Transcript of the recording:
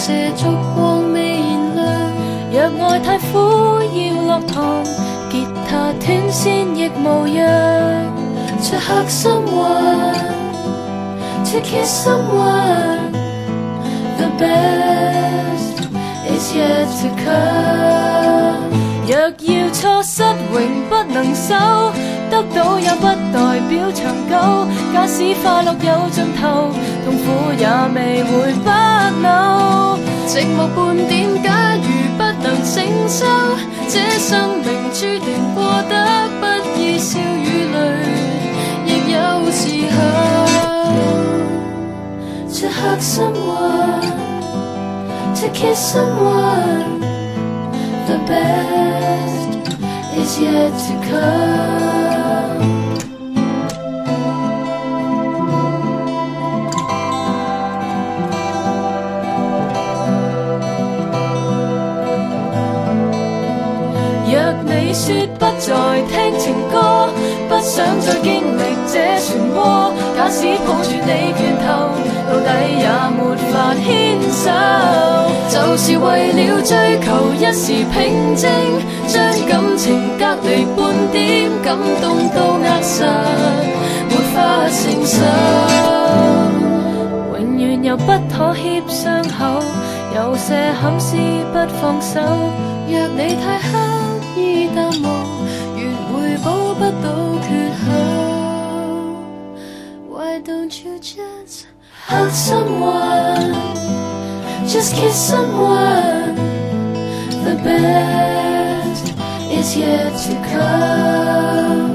射燭光未燃亮。若愛太苦要落堂，吉他斷線亦無恙。To hug someone, to kiss someone, the best is yet to come。若要錯失永不能收，得到也不代表長久。假使快樂有盡頭，痛苦也未會不朽。寂寞半點，假如不能承受，這生命注定過得不易，笑與淚亦有時候。To hug someone, to kiss someone, the best is yet to come。 若你說不再聽情歌，不想再經歷這漩渦，假使抱住你拳頭，到底也沒法牽手。就是為了追求一時平靜，將感情隔離半點，感動都扼實，沒法承受。永遠有不妥協傷口，有些憾事不放手。若你太刻意淡忘，願回補不到缺口。Why don't you just hug someone, just kiss someone, the best is yet to come。